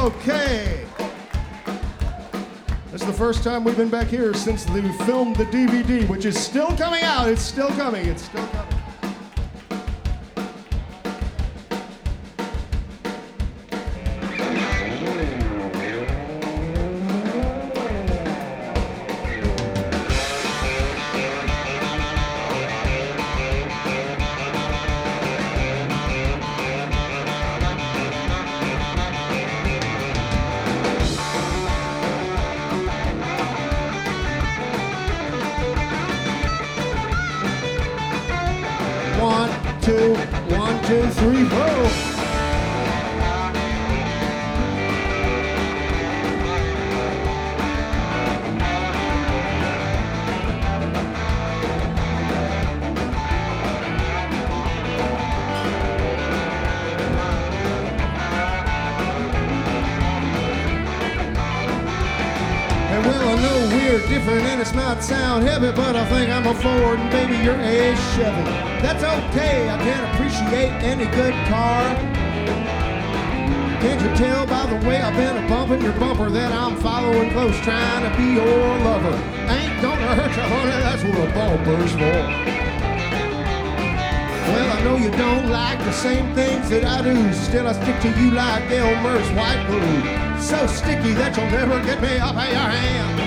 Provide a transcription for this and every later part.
Okay. This is the first time we've been back here since we filmed the DVD, which is still coming out. It's still coming. It's still coming. One, two, three, go. And well, I know we're different and it's not sound heavy, but I think I'm a Ford and baby you're a Chevy. That's okay, I can't appreciate any good car. Can't you tell by the way I've been bumping your bumper that I'm following close, trying to be your lover? Ain't gonna hurt you, honey, that's what a bumper's for. Well, I know you don't like the same things that I do, still I stick to you like Elmer's white glue. So sticky that you'll never get me off of your hand.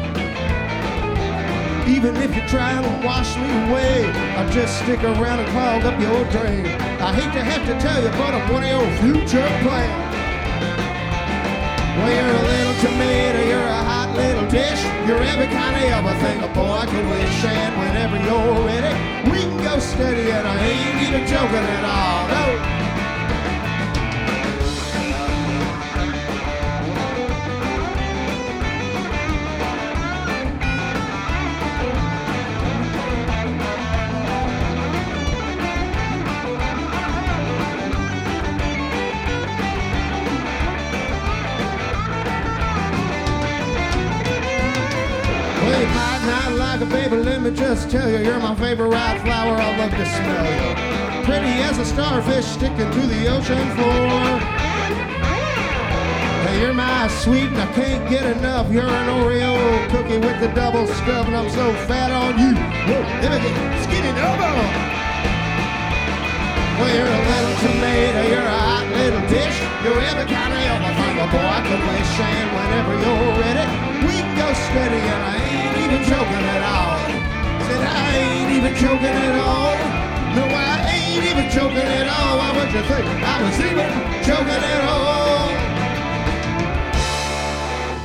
Even if you try to wash me away, I'll just stick around and clog up your drain. I hate to have to tell you, but I'm one of your future plans. Well, you're a little tomato, you're a hot little dish. You're every kind of everything a boy could wish. And whenever you're ready, we can go steady. And I ain't even joking at all, no. Well, you might not like it, baby, let me just tell you, you're my favorite flower, I love to smell you. Pretty as a starfish sticking to the ocean floor. Hey, you're my sweet and I can't get enough. You're an Oreo cookie with the double stuff and I'm so fat on you. Whoa, let me get skinny double. Well, you're a little tomato, you're a hot little dish. You're every kind of everything a boy could wish. And whenever you're ready, we can go steady. And I ain't even joking at all. Said I ain't even joking at all. No, I ain't even joking at all. Why would you think I was even joking